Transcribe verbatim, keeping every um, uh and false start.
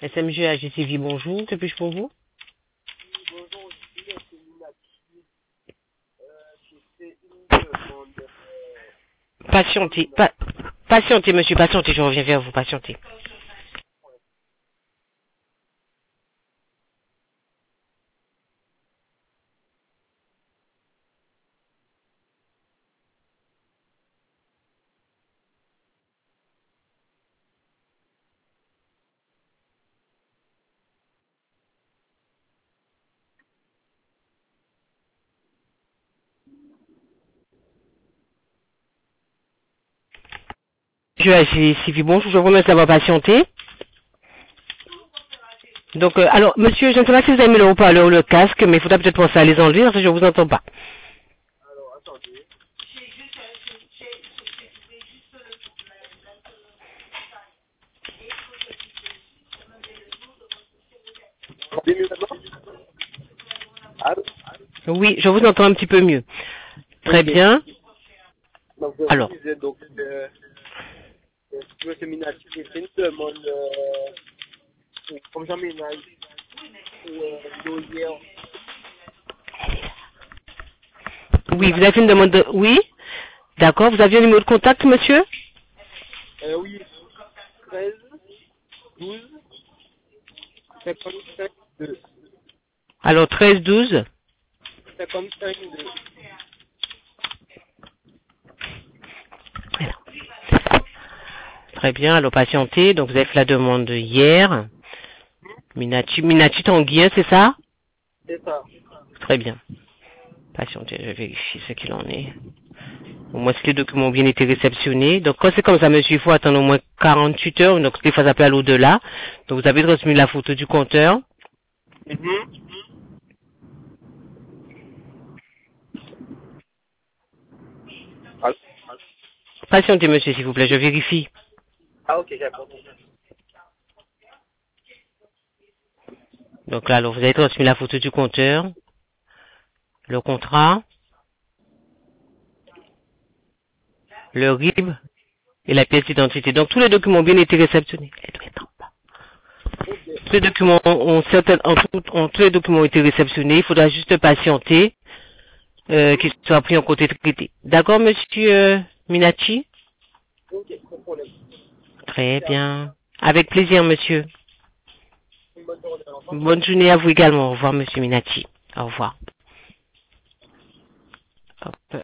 S M G A G C V, bonjour, que puis-je pour vous? Bonjour, je suis M. Minati. Euh, j'ai fait une demande. Euh, Patientez, pa patientez, monsieur, patientez, je reviens vers vous, patientez. S M G A G C V, bonjour, je vous remercie d'avoir patienté. Donc, euh, alors, monsieur, je ne sais pas si vous avez mis le haut-parleur ou le casque, mais il faudra peut-être penser à les enlever, parce que je ne vous entends pas. alors, attendez. Entendez mieux maintenant? Allô? Oui, je vous entends un petit peu mieux. Très Ok. bien. Donc, je vous Alors, disais, donc, euh, euh, M. Minati, j'ai fait une demande euh, pour, comme j'emménage pour euh, l'eau hier. oui, vous avez fait une demande de... Oui, d'accord, vous aviez un numéro de contact, monsieur? Euh, oui, treize, douze, cinquante-cinq, deux. Alors, treize douze. cinquante-cinq, deux. Très bien, alors patientez, donc vous avez fait la demande hier. Minati, Minati Tanguy, c'est ça? C'est ça. Très bien. Patientez, je vérifie ce qu'il en est. Au moins, si les documents ont bien été réceptionnés. Donc, quand c'est comme ça, monsieur, il faut attendre au moins quarante-huit heures. Donc, des fois, ça peut aller au-delà. Donc, vous avez transmis la photo du compteur. Mhm. Allô? Patientez, monsieur, s'il vous plaît, je vérifie. Ah, ok, j'ai compris. Donc là, alors, vous avez transmis la photo du compteur, le contrat, le R I B et la pièce d'identité. Donc, tous les documents ont bien été réceptionnés. Ok. Tous les documents ont, certaines, en tout- en- tous les documents ont été réceptionnés. Il faudra juste patienter, euh, qu'ils soient pris en côté traité. D'accord, monsieur euh, Minati? Ok, pas de problème. Très Merci à vous. bien. Avec plaisir, monsieur. Une bonne journée. Au revoir. Bonne journée à vous également. Au revoir, monsieur Minati. Au revoir. Hop.